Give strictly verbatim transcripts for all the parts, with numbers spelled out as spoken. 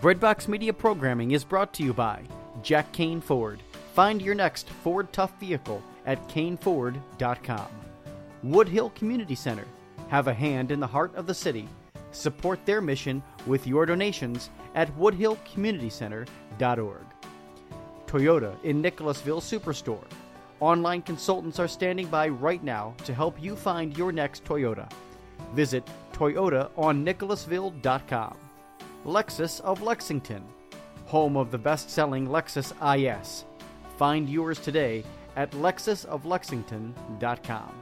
Breadbox Media programming is brought to you by Jack Kane Ford. Find your next Ford Tough vehicle at kane ford dot com. Woodhill Community Center. Have a hand in the heart of the city. Support their mission with your donations at woodhill community center dot org. Toyota in Nicholasville Superstore. Online consultants are standing by right now to help you find your next Toyota. Visit toyota on nicholasville dot com. Lexus of Lexington, home of the best-selling Lexus I S. Find yours today at lexus of lexington dot com.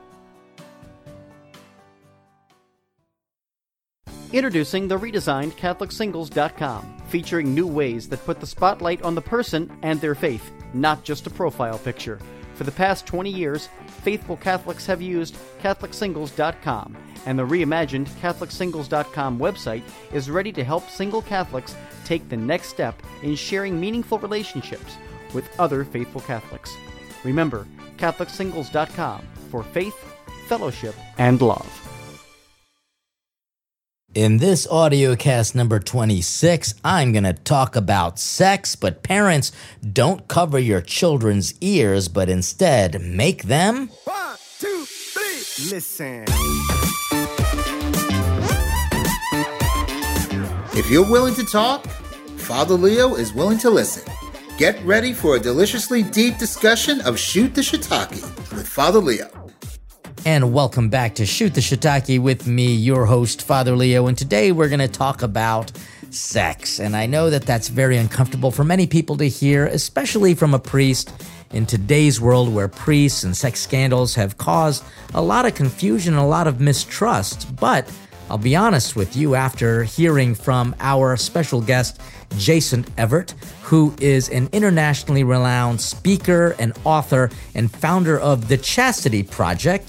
Introducing the redesigned catholic singles dot com, featuring new ways that put the spotlight on the person and their faith, not just a profile picture. For the past twenty years, faithful Catholics have used catholic singles dot com, and the reimagined catholic singles dot com website is ready to help single Catholics take the next step in sharing meaningful relationships with other faithful Catholics. Remember, catholic singles dot com for faith, fellowship, and love. In this audio cast number twenty-six, I'm going to talk about sex, but parents, don't cover your children's ears, but instead make them... One, two, three, listen. If you're willing to talk, Father Leo is willing to listen. Get ready for a deliciously deep discussion of Shoot the Shiitake with Father Leo. And welcome back to Shoot the Shiitake with me, your host, Father Leo. And today we're going to talk about sex. And I know that that's very uncomfortable for many people to hear, especially from a priest in today's world where priests and sex scandals have caused a lot of confusion and a lot of mistrust. But I'll be honest with you, after hearing from our special guest, Jason Evert, who is an internationally renowned speaker and author and founder of The Chastity Project,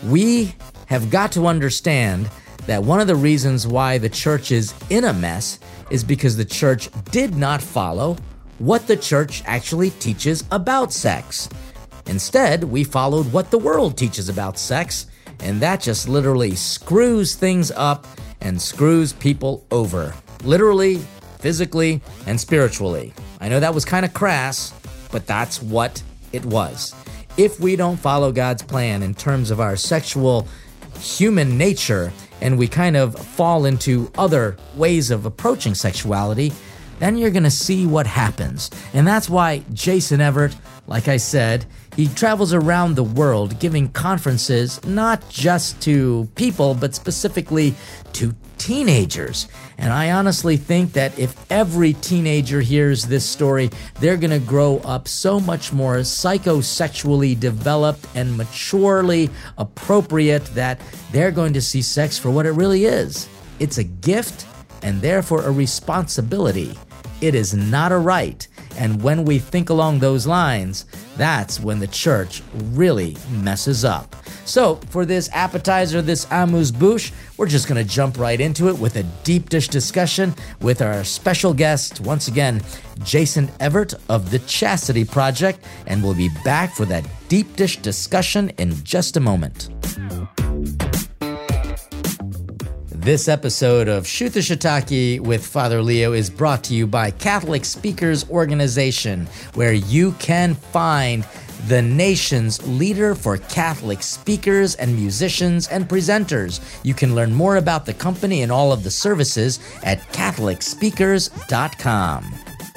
we have got to understand that one of the reasons why the church is in a mess is because the church did not follow what the church actually teaches about sex. Instead, we followed what the world teaches about sex, and that just literally screws things up and screws people over. Literally, physically, and spiritually. I know that was kind of crass, but that's what it was. If we don't follow God's plan in terms of our sexual human nature, and we kind of fall into other ways of approaching sexuality, then you're going to see what happens. And that's why Jason Evert, like I said, he travels around the world giving conferences not just to people, but specifically to teenagers. And I honestly think that if every teenager hears this story, they're going to grow up so much more psychosexually developed and maturely appropriate that they're going to see sex for what it really is. It's a gift and therefore a responsibility. It is not a right. And when we think along those lines, that's when the church really messes up. So for this appetizer, this amuse-bouche, we're just going to jump right into it with a deep dish discussion with our special guest, once again, Jason Evert of The Chastity Project, and we'll be back for that deep dish discussion in just a moment. This episode of Shoot the Shiitake with Father Leo is brought to you by Catholic Speakers Organization, where you can find the nation's leader for Catholic speakers and musicians and presenters. You can learn more about the company and all of the services at catholic speakers dot com.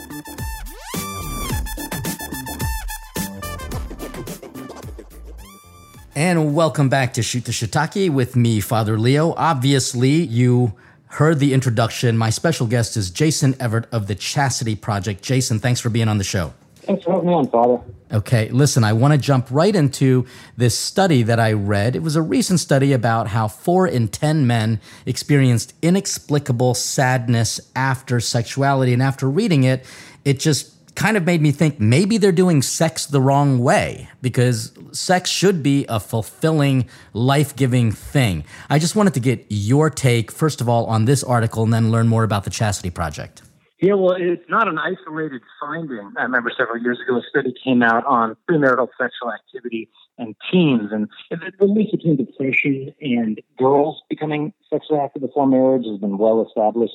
And welcome back to Shoot the Shiitake with me, Father Leo. Obviously, you heard the introduction. My special guest is Jason Evert of The Chastity Project. Jason, thanks for being on the show. Thanks for having me on, Father. Okay, listen, I want to jump right into this study that I read. It was a recent study about how four in ten men experienced inexplicable sadness after sexuality. And after reading it, it just kind of made me think maybe they're doing sex the wrong way, because sex should be a fulfilling, life-giving thing. I just wanted to get your take, first of all, on this article and then learn more about the Chastity Project. Yeah, well, it's not an isolated finding. I remember several years ago, a study came out on premarital sexual activity and teens, and the link between depression and girls becoming sexually active before marriage has been well established.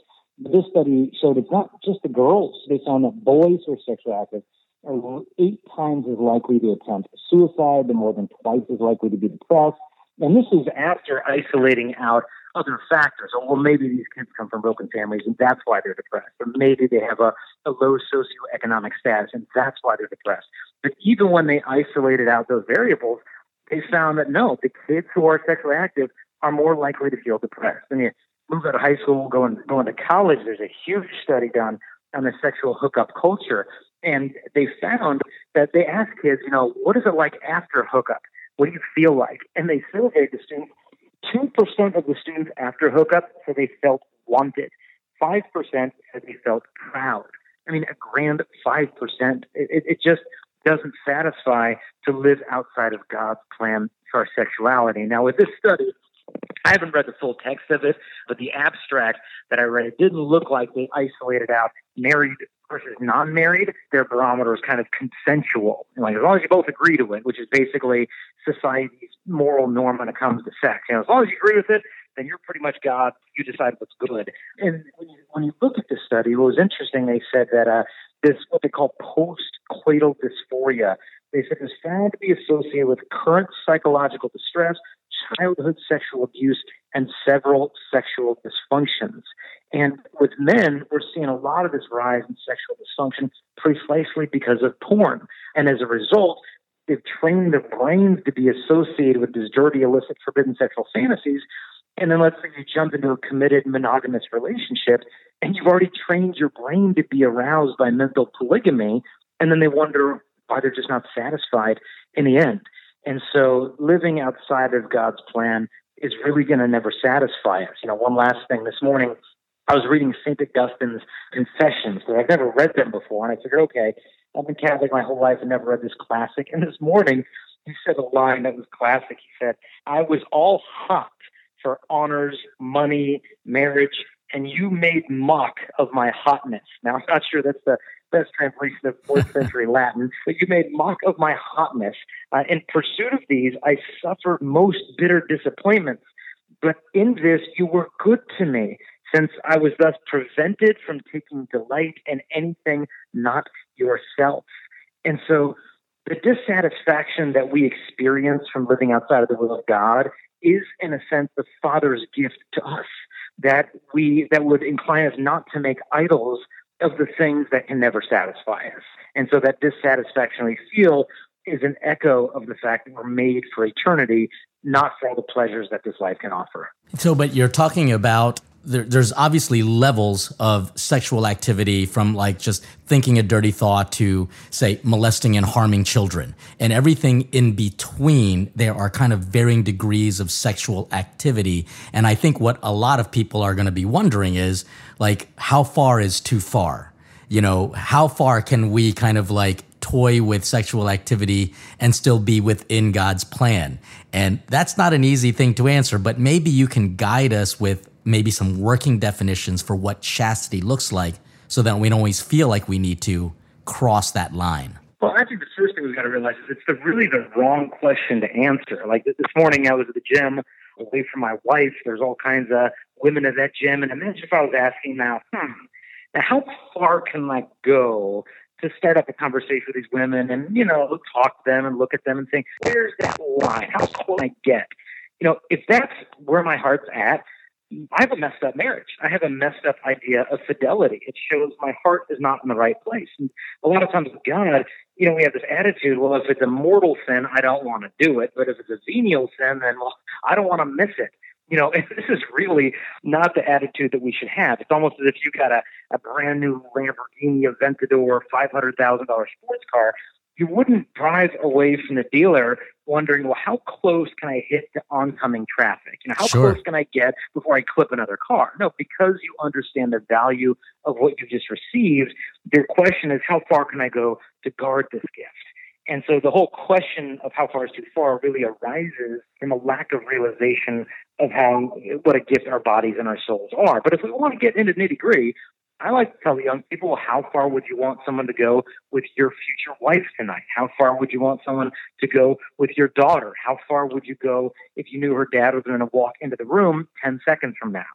But this study showed it's not just the girls. They found that boys who are sexually active are eight times as likely to attempt suicide, they're more than twice as likely to be depressed. And this is after isolating out other factors. Or, well, maybe these kids come from broken families and that's why they're depressed. Or maybe they have a, a low socioeconomic status and that's why they're depressed. But even when they isolated out those variables, they found that no, the kids who are sexually active are more likely to feel depressed. And you move out of high school, going, going to college, there's a huge study done on the sexual hookup culture. And they found that they asked kids, you know, what is it like after hookup? What do you feel like? And they surveyed the students. two percent of the students after hookup said they felt wanted. five percent said they felt proud. I mean, a grand five percent. It, it just doesn't satisfy to live outside of God's plan for our sexuality. Now, with this study, I haven't read the full text of it, but the abstract that I read, it didn't look like they isolated out married versus non-married. Their barometer is kind of consensual. Like, as long as you both agree to it, which is basically society's moral norm when it comes to sex. You know, as long as you agree with it, then you're pretty much God. You decide what's good. And when you, when you look at this study, what was interesting, they said that uh, this, what they call post-coital dysphoria, they said is found to be associated with current psychological distress, childhood sexual abuse, and several sexual dysfunctions. And with men, we're seeing a lot of this rise in sexual dysfunction precisely because of porn. And as a result, they've trained their brains to be associated with these dirty, illicit, forbidden sexual fantasies. And then let's say you jump into a committed monogamous relationship and you've already trained your brain to be aroused by mental polygamy. And then they wonder why they're just not satisfied in the end. And so living outside of God's plan is really going to never satisfy us. You know, one last thing. This morning, I was reading Saint Augustine's Confessions, but I've never read them before. And I figured, okay, I've been Catholic my whole life and never read this classic. And this morning, he said a line that was classic. He said, I was all hot for honors, money, marriage, and you made mock of my hotness. Now, I'm not sure that's the best translation of fourth century Latin, but you made mock of my hotness. Uh, in pursuit of these, I suffered most bitter disappointments. But in this, you were good to me, since I was thus prevented from taking delight in anything not yourself. And so the dissatisfaction that we experience from living outside of the will of God is, in a sense, the Father's gift to us, that we that would incline us not to make idols of the things that can never satisfy us. And so that dissatisfaction we feel is an echo of the fact that we're made for eternity, not for all the pleasures that this life can offer. So, but you're talking about there, there's obviously levels of sexual activity, from like just thinking a dirty thought to, say, molesting and harming children. And everything in between, there are kind of varying degrees of sexual activity. And I think what a lot of people are going to be wondering is, like, how far is too far? You know, how far can we kind of like toy with sexual activity and still be within God's plan? And that's not an easy thing to answer, but maybe you can guide us with maybe some working definitions for what chastity looks like, so that we don't always feel like we need to cross that line. Well, I think the first thing we've got to realize is it's the, really the wrong question to answer. Like this morning, I was at the gym away from my wife. There's all kinds of women at that gym. And imagine if I was asking now, hmm, now how far can I go to start up a conversation with these women and, you know, talk to them and look at them and think, where's that line? How close can I get? You know, if that's where my heart's at, I have a messed up marriage. I have a messed up idea of fidelity. It shows my heart is not in the right place. And a lot of times with God, you know, we have this attitude, well, if it's a mortal sin, I don't want to do it. But if it's a venial sin, then, well, I don't want to miss it. You know, and this is really not the attitude that we should have. It's almost as if you got a, a brand new Lamborghini Aventador five hundred thousand dollars sports car. You wouldn't drive away from the dealer wondering, well, how close can I hit the oncoming traffic? You know, how Sure. close can I get before I clip another car? No, because you understand the value of what you just received, your question is, how far can I go to guard this gift? And so the whole question of how far is too far really arises from a lack of realization of how what a gift our bodies and our souls are. But if we want to get into nitty-gritty, I like to tell young people, how far would you want someone to go with your future wife tonight? How far would you want someone to go with your daughter? How far would you go if you knew her dad was going to walk into the room ten seconds from now?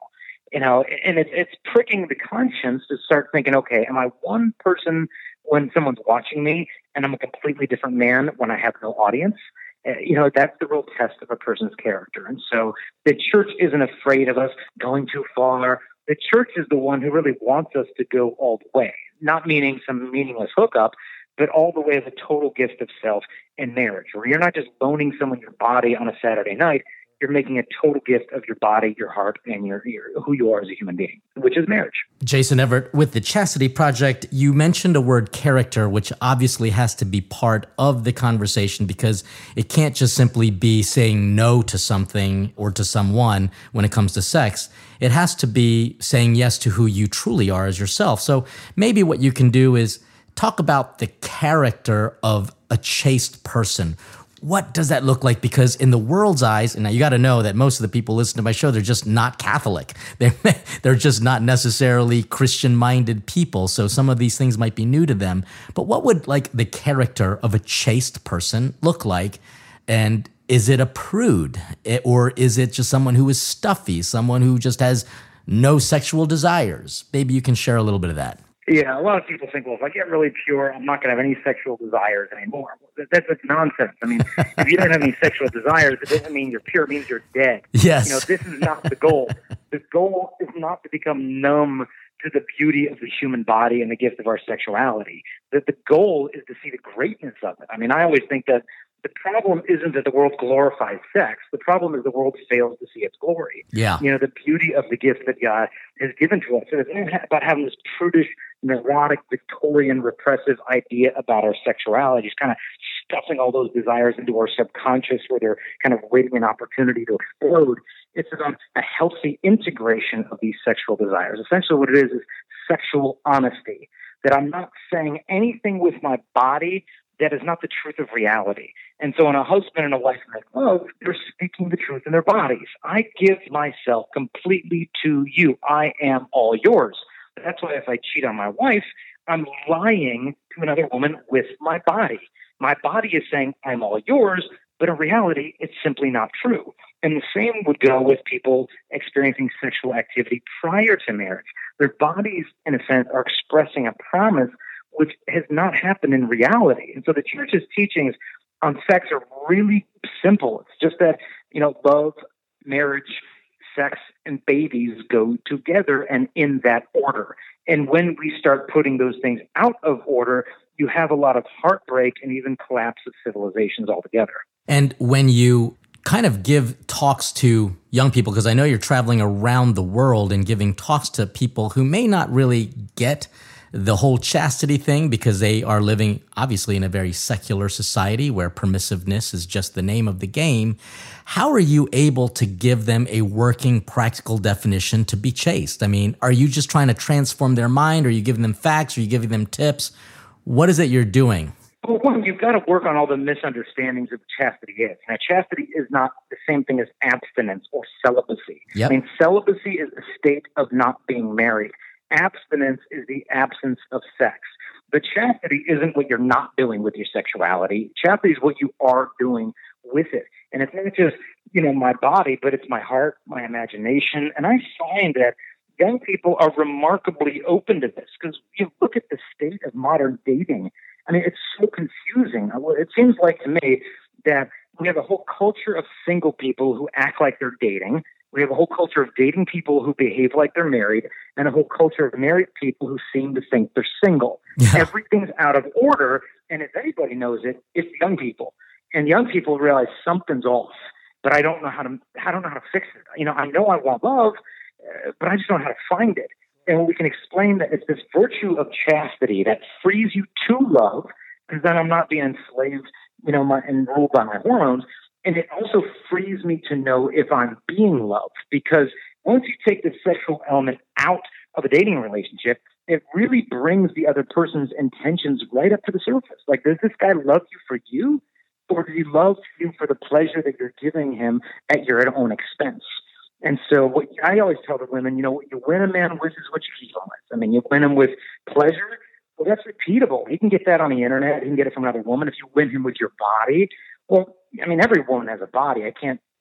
You know, and it's it's pricking the conscience to start thinking, okay, am I one person when someone's watching me, and I'm a completely different man when I have no audience? Uh, you know, that's the real test of a person's character. And so the church isn't afraid of us going too far. The church is the one who really wants us to go all the way, not meaning some meaningless hookup, but all the way as a total gift of self in marriage, where you're not just loaning someone your body on a Saturday night. You're making a total gift of your body, your heart, and your, your who you are as a human being, which is marriage. Jason Evert, with the Chastity Project, you mentioned a word character, which obviously has to be part of the conversation because it can't just simply be saying no to something or to someone when it comes to sex. It has to be saying yes to who you truly are as yourself. So maybe what you can do is talk about the character of a chaste person. What does that look like? Because in the world's eyes, and now you got to know that most of the people listening to my show, they're just not Catholic. They're, they're just not necessarily Christian-minded people. So some of these things might be new to them. But what would like the character of a chaste person look like? And is it a prude? Or is it just someone who is stuffy, someone who just has no sexual desires? Maybe you can share a little bit of that. Yeah, a lot of people think, well, if I get really pure, I'm not going to have any sexual desires anymore. That's, that's nonsense. I mean, if you don't have any sexual desires, it doesn't mean you're pure. It means you're dead. Yes. You know, this is not the goal. The goal is not to become numb to the beauty of the human body and the gift of our sexuality. That the goal is to see the greatness of it. I mean, I always think that the problem isn't that the world glorifies sex. The problem is the world fails to see its glory. Yeah. You know, the beauty of the gift that God has given to us. So it's not about having this prudish, neurotic, Victorian, repressive idea about our sexuality, just kind of stuffing all those desires into our subconscious where they're kind of waiting an opportunity to explode. It's about a healthy integration of these sexual desires. Essentially what it is is sexual honesty, that I'm not saying anything with my body that is not the truth of reality. And so when a husband and a wife make love, they're speaking the truth in their bodies. I give myself completely to you. I am all yours. That's why if I cheat on my wife, I'm lying to another woman with my body. My body is saying, I'm all yours, but in reality, it's simply not true. And the same would go with people experiencing sexual activity prior to marriage. Their bodies, in a sense, are expressing a promise which has not happened in reality. And so the church's teachings on sex are really simple. It's just that, you know, love, marriage, sex, and babies go together and in that order. And when we start putting those things out of order, you have a lot of heartbreak and even collapse of civilizations altogether. And when you kind of give talks to young people, because I know you're traveling around the world and giving talks to people who may not really get the whole chastity thing because they are living obviously in a very secular society where permissiveness is just the name of the game. How are you able to give them a working, practical definition to be chaste? I mean, are you just trying to transform their mind? Are you giving them facts? Are you giving them tips? What is it you're doing? Well, one, you've got to work on all the misunderstandings of chastity is. Now, chastity is not the same thing as abstinence or celibacy. Yep. I mean, celibacy is the state of not being married. Abstinence is the absence of sex. But chastity isn't what you're not doing with your sexuality. Chastity is what you are doing with it. And it's not just, you know, my body, but it's my heart, my imagination. And I find that young people are remarkably open to this because you look at the state of modern dating. I mean, it's so confusing. It seems like to me that we have a whole culture of single people who act like they're dating. We have a whole culture of dating people who behave like they're married, and a whole culture of married people who seem to think they're single. Yeah. Everything's out of order, and if anybody knows it, it's young people. And young people realize something's off, but I don't know how to. I don't know how to fix it. You know, I know I want love, uh, but I just don't know how to find it. And we can explain that it's this virtue of chastity that frees you to love, because then I'm not being enslaved, you know, my, and ruled by my hormones. And it also frees me to know if I'm being loved, because once you take the sexual element out of a dating relationship, it really brings the other person's intentions right up to the surface. Like, does this guy love you for you, or does he love you for the pleasure that you're giving him at your own expense? And so what I always tell the women, you know, what you win a man with is what you keep him with. I mean, you win him with pleasure, well, that's repeatable. You can get that on the internet. You can get it from another woman. If you win him with your body, well, I mean, every woman has a body. I can't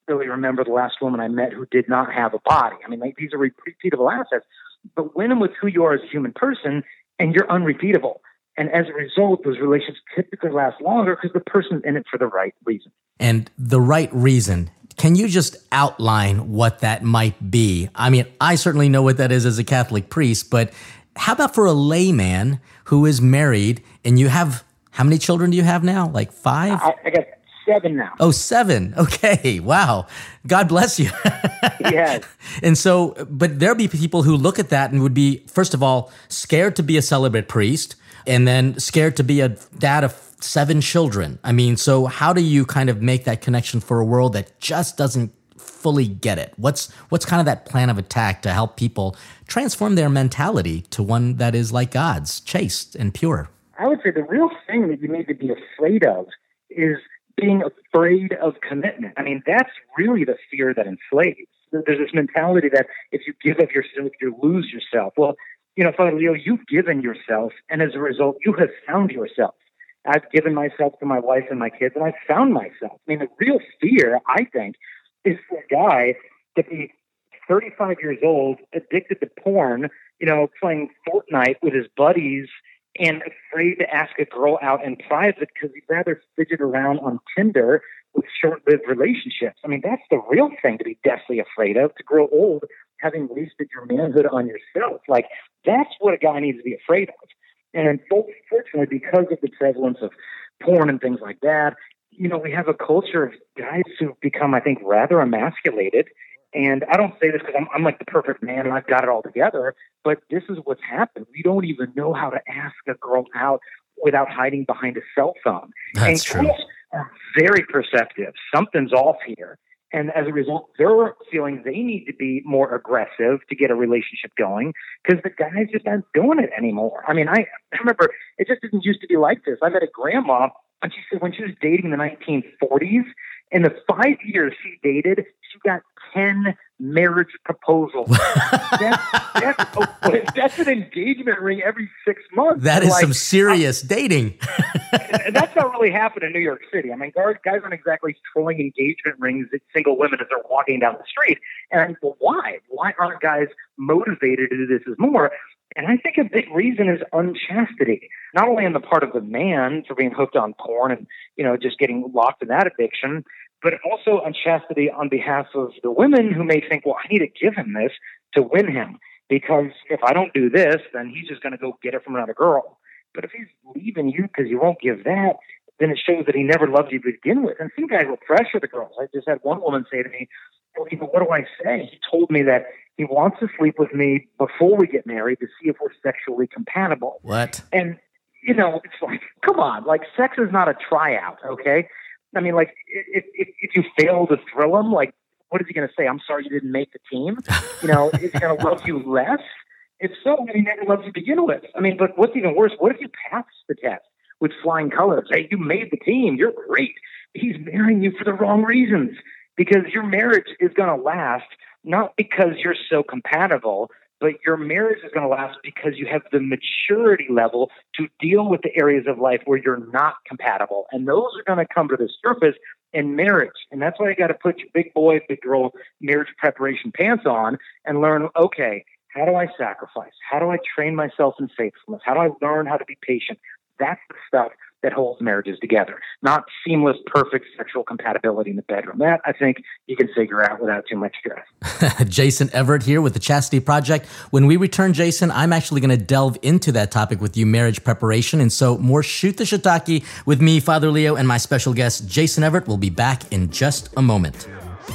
really remember the last woman I met who did not have a body. I mean, like, these are repeatable assets. But win them with who you are as a human person, and you're unrepeatable. And as a result, those relationships typically last longer because the person's in it for the right reason. And the right reason, can you just outline what that might be? I mean, I certainly know what that is as a Catholic priest, but how about for a layman who is married and you have, how many children do you have now? Like five? I, I got seven now. Oh, seven. Okay. Wow. God bless you. Yes. And so, but there'll be people who look at that and would be, first of all, scared to be a celibate priest, and then scared to be a dad of seven children. I mean, so how do you kind of make that connection for a world that just doesn't fully get it? What's what's kind of that plan of attack to help people transform their mentality to one that is like God's, chaste and pure? I would say the real thing that you need to be afraid of is being afraid of commitment. I mean, that's really the fear that enslaves. There's this mentality that if you give of yourself, you lose yourself. Well, you know, Father Leo, you've given yourself, and as a result, you have found yourself. I've given myself to my wife and my kids, and I've found myself. I mean, the real fear, I think, is for a guy to be thirty-five years old, addicted to porn, you know, playing Fortnite with his buddies, and afraid to ask a girl out in private because he'd rather fidget around on Tinder with short-lived relationships. I mean, that's the real thing to be deathly afraid of, to grow old having wasted your manhood on yourself. Like, that's what a guy needs to be afraid of. And unfortunately, because of the prevalence of porn and things like that, you know, we have a culture of guys who've become, I think, rather emasculated. And I don't say this because I'm, I'm like the perfect man and I've got it all together, but this is what's happened. We don't even know how to ask a girl out without hiding behind a cell phone. That's and girls are very perceptive. Something's off here. And as a result, they're feeling they need to be more aggressive to get a relationship going because the guys just aren't doing it anymore. I mean, I, I remember it just didn't used to be like this. I met a grandma, and she said when she was dating in the nineteen forties, in the five years she dated, she got ten marriage proposals. that's, that's, a, that's an engagement ring every six months. That is like, some serious I'm, dating. And that's not really happening in New York City. I mean, guys, guys aren't exactly throwing engagement rings at single women as they're walking down the street. And I mean, well, why? Why aren't guys motivated to do this as more? And I think a big reason is unchastity, not only on the part of the man for being hooked on porn and, you know, just getting locked in that addiction, but also unchastity on behalf of the women who may think, well, I need to give him this to win him, because if I don't do this, then he's just going to go get it from another girl. But if he's leaving you because you won't give that, then it shows that he never loved you to begin with. And some guys will pressure the girls. I just had one woman say to me, well, you know, what do I say? He told me that he wants to sleep with me before we get married to see if we're sexually compatible. What? And, you know, it's like, come on, like, sex is not a tryout, okay? I mean, like, if, if, if you fail to thrill him, like, what is he going to say? I'm sorry you didn't make the team. You know, is he going to love you less? If so, then he never loved you to begin with. I mean, but what's even worse, what if you pass the test with flying colors? Hey, you made the team. You're great. He's marrying you for the wrong reasons, because your marriage is going to last, not because you're so compatible, but your marriage is going to last because you have the maturity level to deal with the areas of life where you're not compatible. And those are going to come to the surface in marriage. And that's why you got to put your big boy, big girl marriage preparation pants on and learn, okay, how do I sacrifice? How do I train myself in faithfulness? How do I learn how to be patient? That's the stuff that holds marriages together, not seamless, perfect sexual compatibility in the bedroom. That, I think, you can figure out without too much stress. Jason Everett here with the Chastity Project. When we return, Jason, I'm actually going to delve into that topic with you, marriage preparation. And so more Shoot the Shiitake with me, Father Leo, and my special guest, Jason Everett. Will be back in just a moment.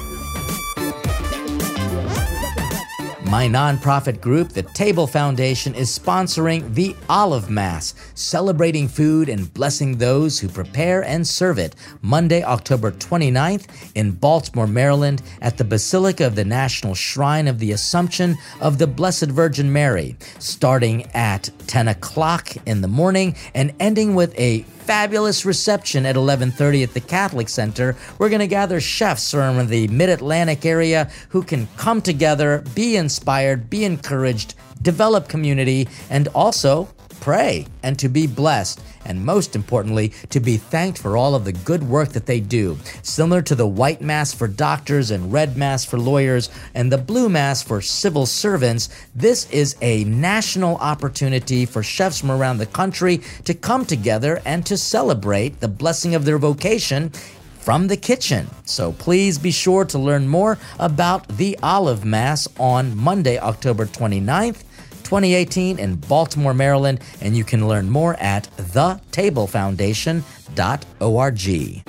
My nonprofit group, the Table Foundation, is sponsoring the Olive Mass, celebrating food and blessing those who prepare and serve it, Monday, October twenty-ninth in Baltimore, Maryland, at the Basilica of the National Shrine of the Assumption of the Blessed Virgin Mary, starting at ten o'clock in the morning and ending with a fabulous reception at eleven thirty at the Catholic Center. We're going to gather chefs from the Mid-Atlantic area who can come together, be inspired, be encouraged, develop community, and also pray and to be blessed. and most importantly, to be thanked for all of the good work that they do. Similar to the white mass for doctors and red mass for lawyers and the blue mass for civil servants, this is a national opportunity for chefs from around the country to come together and to celebrate the blessing of their vocation from the kitchen. So please be sure to learn more about the Olive Mass on Monday, October twenty-ninth, twenty eighteen in Baltimore, Maryland, and you can learn more at the table foundation dot org.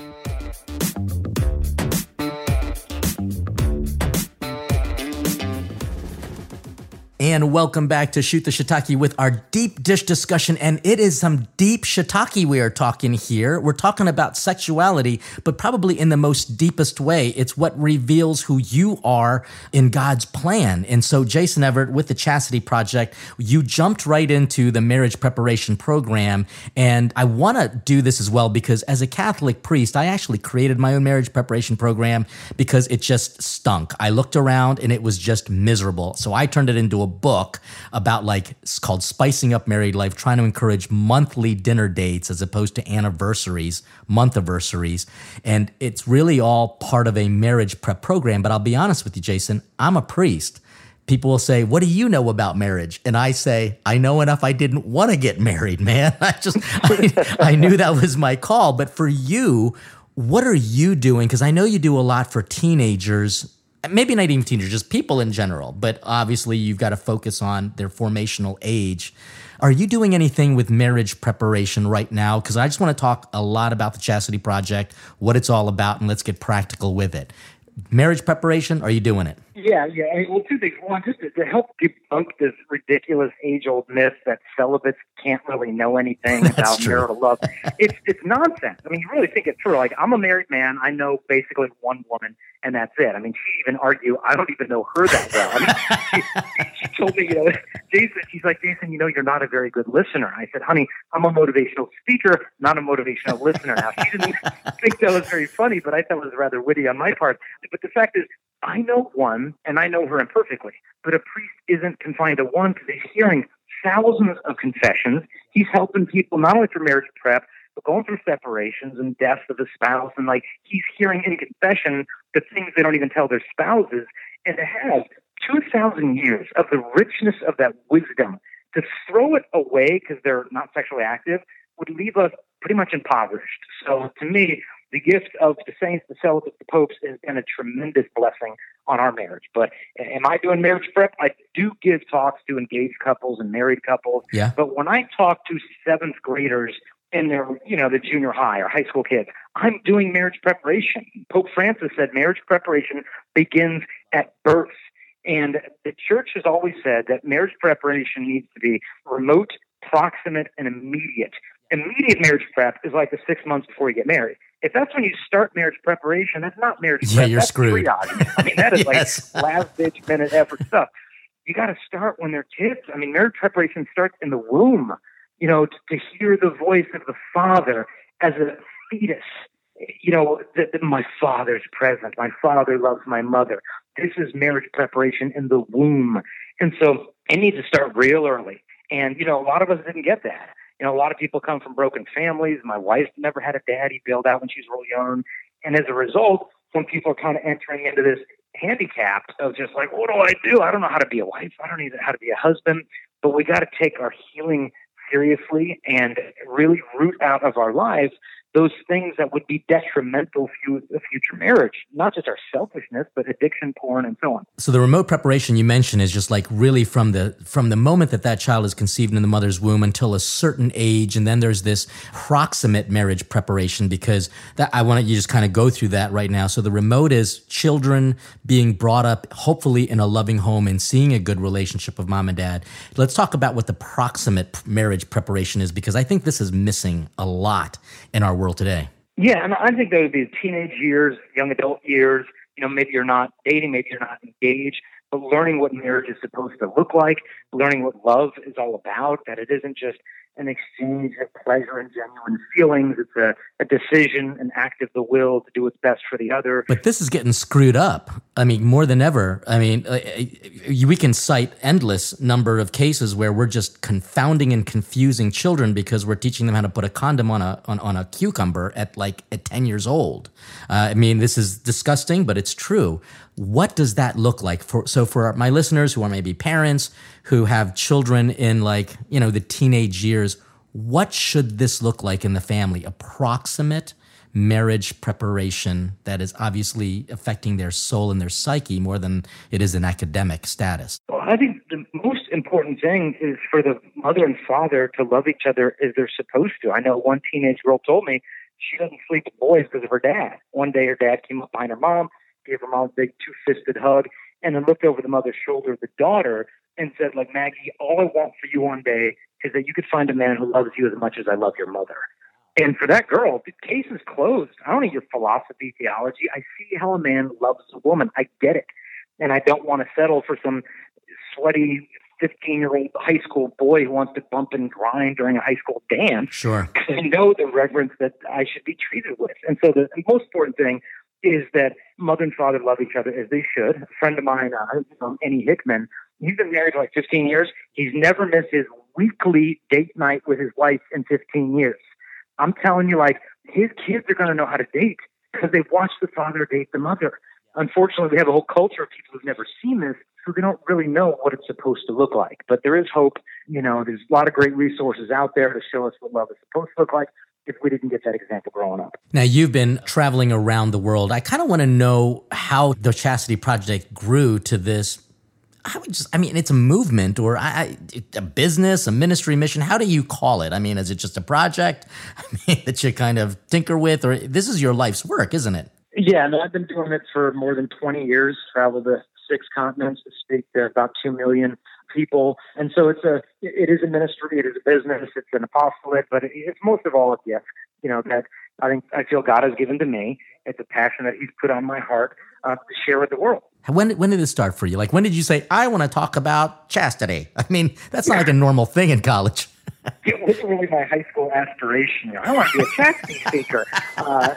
And welcome back to Shoot the Shiitake with our deep dish discussion. And it is some deep shiitake we are talking here. We're talking about sexuality, but probably in the most deepest way. It's what reveals who you are in God's plan. And so, Jason Everett, with the Chastity Project, you jumped right into the marriage preparation program. And I want to do this as well because as a Catholic priest, I actually created my own marriage preparation program because it just stunk. I looked around and it was just miserable. So I turned it into a book about, like, it's called Spicing Up Married Life, trying to encourage monthly dinner dates as opposed to anniversaries, month-iversaries. And it's really all part of a marriage prep program. But I'll be honest with you, Jason, I'm a priest. People will say, what do you know about marriage? And I say, I know enough. I didn't want to get married, man. I just, I, I knew that was my call. But for you, what are you doing? Because I know you do a lot for teenagers. Maybe not even teenagers, just people in general, but obviously you've got to focus on their formational age. Are you doing anything with marriage preparation right now? Because I just want to talk a lot about the Chastity Project, what it's all about, and let's get practical with it. Marriage preparation, are you doing it? Yeah, yeah. I mean, well, two things. One, just to, to help debunk this ridiculous age-old myth that celibates can't really know anything about true. marital love. It's it's nonsense. I mean, you really think it through. Like, I'm a married man. I know basically one woman, and that's it. I mean, she even argue, I don't even know her that well. I mean, she, she told me, you know, Jason, she's like, Jason, you know, you're not a very good listener. I said, honey, I'm a motivational speaker, not a motivational listener. Now, she didn't think that was very funny, but I thought it was rather witty on my part. But the fact is, I know one, and I know her imperfectly, but a priest isn't confined to one because he's hearing thousands of confessions. He's helping people not only through marriage prep, but going through separations and deaths of the spouse. And like, he's hearing in confession the things they don't even tell their spouses. And to have two thousand years of the richness of that wisdom, to throw it away because they're not sexually active would leave us pretty much impoverished. So to me, the gift of the saints, the celibates, the popes has been a tremendous blessing on our marriage. But am I doing marriage prep? I do give talks to engaged couples and married couples. Yeah. But when I talk to seventh graders in their, you know, the junior high or high school kids, I'm doing marriage preparation. Pope Francis said marriage preparation begins at birth. And the church has always said that marriage preparation needs to be remote, proximate, and immediate. Immediate marriage prep is like the six months before you get married. If that's when you start marriage preparation, that's not marriage Yeah, prep. you're that's screwed. triage. I mean, that is Yes. like last-ditch minute effort stuff. You got to start when they're kids. I mean, marriage preparation starts in the womb, you know, to, to hear the voice of the father as a fetus. You know, that that my father's present. My father loves my mother. This is marriage preparation in the womb. And so it needs to start real early. And, you know, a lot of us didn't get that. You know, a lot of people come from broken families. My wife never had a dad. He bailed out when she was real young. And as a result, some people are kind of entering into this handicap of just like, what do I do? I don't know how to be a wife. I don't know how to be a husband. But we got to take our healing seriously and really root out of our lives those things that would be detrimental to a future marriage, not just our selfishness, but addiction, porn, and so on. So the remote preparation you mentioned is just like really from the from the moment that that child is conceived in the mother's womb until a certain age, and then there's this proximate marriage preparation, because that I want you to just kind of go through that right now. So the remote is children being brought up, hopefully in a loving home and seeing a good relationship with mom and dad. Let's talk about what the proximate marriage preparation is, because I think this is missing a lot in our world today. Yeah, and I think that would be the teenage years, young adult years. You know, maybe you're not dating, maybe you're not engaged, but learning what marriage is supposed to look like, learning what love is all about, that it isn't just an exchange of pleasure and genuine feelings. It's a, a decision, an act of the will to do what's best for the other. But this is getting screwed up. I mean, more than ever. I mean, uh, we can cite endless number of cases where we're just confounding and confusing children because we're teaching them how to put a condom on a on, on a cucumber at like at ten years old. Uh, I mean, this is disgusting, but it's true. What does that look like for? So for my listeners who are maybe parents who have children in like, you know, the teenage years, what should this look like in the family? Approximate marriage preparation that is obviously affecting their soul and their psyche more than it is an academic status. Well, I think the most important thing is for the mother and father to love each other as they're supposed to. I know one teenage girl told me she doesn't sleep with boys because of her dad. One day her dad came up behind her mom, gave her mom a big two-fisted hug, and then looked over the mother's shoulder at the daughter and said, like, Maggie, all I want for you one day is that you could find a man who loves you as much as I love your mother. And for that girl, the case is closed. I don't need your philosophy, theology. I see how a man loves a woman. I get it. And I don't want to settle for some sweaty fifteen-year-old high school boy who wants to bump and grind during a high school dance. Sure. I know the reverence that I should be treated with. And so the most important thing is that mother and father love each other as they should. A friend of mine, uh, Annie Hickman, he's been married for like fifteen years. He's never missed his weekly date night with his wife in fifteen years. I'm telling you, like, his kids are going to know how to date because they've watched the father date the mother. Unfortunately, we have a whole culture of people who've never seen this, so they don't really know what it's supposed to look like. But there is hope. You know, there's a lot of great resources out there to show us what love is supposed to look like if we didn't get that example growing up. Now, you've been traveling around the world. I kind of want to know how the Chastity Project grew to this. I would just, I mean, it's a movement or I, a business, a ministry mission. How do you call it? I mean, is it just a project I mean, that you kind of tinker with? Or this is your life's work, isn't it? Yeah, no, I've been doing it for more than twenty years, traveled to six continents to speak to about two million people. And so it's a, it is a ministry, it is a business, it's an apostolate, but it's most of all a gift, you know, that I think I feel God has given to me. It's a passion that he's put on my heart uh, to share with the world. When, when did it start for you? Like, when did you say, I want to talk about chastity? I mean, that's not yeah. like a normal thing in college. It was really my high school aspiration. You know, I want to be a chastity speaker. Uh,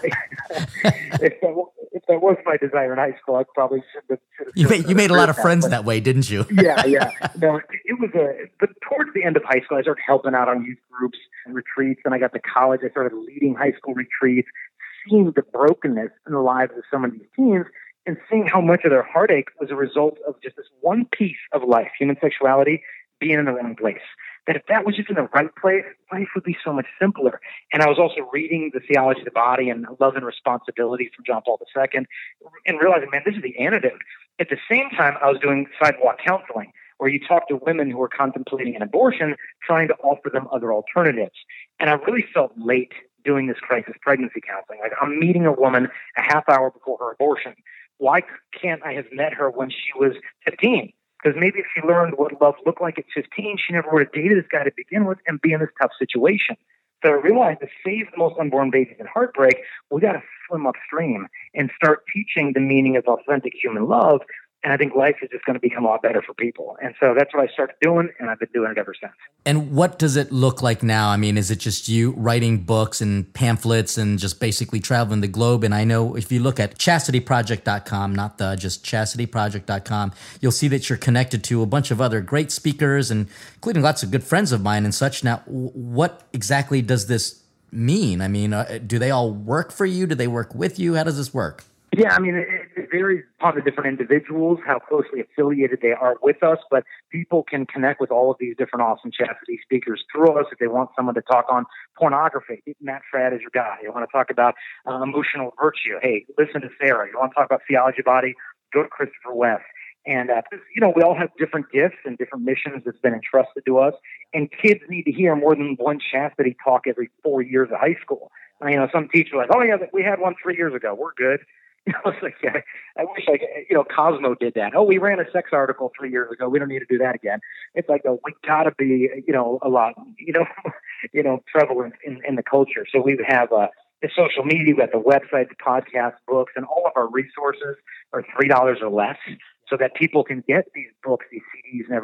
if, that, if that was my desire in high school, I probably should have. Should have you made, you made a lot of that, friends but, that way, didn't you? yeah, yeah. No, it, it was a. But towards the end of high school, I started helping out on youth groups and retreats. Then I got to college. I started leading high school retreats, seeing the brokenness in the lives of some of these teens, and seeing how much of their heartache was a result of just this one piece of life, human sexuality, being in the wrong place. That if that was just in the right place, life would be so much simpler. And I was also reading the Theology of the Body and Love and Responsibility from John Paul the Second and realizing, man, this is the antidote. At the same time, I was doing sidewalk counseling, where you talk to women who are contemplating an abortion, trying to offer them other alternatives. And I really felt late doing this crisis pregnancy counseling. Like, I'm meeting a woman a half hour before her abortion. Why can't I have met her when she was fifteen? Because maybe if she learned what love looked like at fifteen, she never would have dated this guy to begin with and be in this tough situation. So I realized to save the most unborn babies in heartbreak, we got to swim upstream and start teaching the meaning of authentic human love. And I think life is just going to become a lot better for people. And so that's what I started doing, and I've been doing it ever since. And what does it look like now? I mean, is it just you writing books and pamphlets and just basically traveling the globe? And I know if you look at chastity project dot com, not the, just chastity project dot com, you'll see that you're connected to a bunch of other great speakers, and including lots of good friends of mine and such. Now, what exactly does this mean? I mean, uh, do they all work for you? Do they work with you? How does this work? Yeah, I mean, it, it varies upon the different individuals, how closely affiliated they are with us, but people can connect with all of these different awesome chastity speakers through us if they want someone to talk on pornography. Matt Fradd is your guy. You want to talk about uh, emotional virtue? Hey, listen to Sarah. You want to talk about theology body? Go to Christopher West. And, uh, you know, we all have different gifts and different missions that's been entrusted to us, and kids need to hear more than one chastity talk every four years of high school. I mean, you know, some teacher like, oh, yeah, we had one three years ago. We're good. You know, it's like, yeah, I wish like, you know, Cosmo did that. Oh, we ran a sex article three years ago. We don't need to do that again. It's like, oh, we gotta be, you know, a lot, you know, you know, prevalent in, in the culture. So we have uh, the social media, we have the website, the podcast, books, and all of our resources are three dollars or less, so that people can get these books, these C Ds, and everything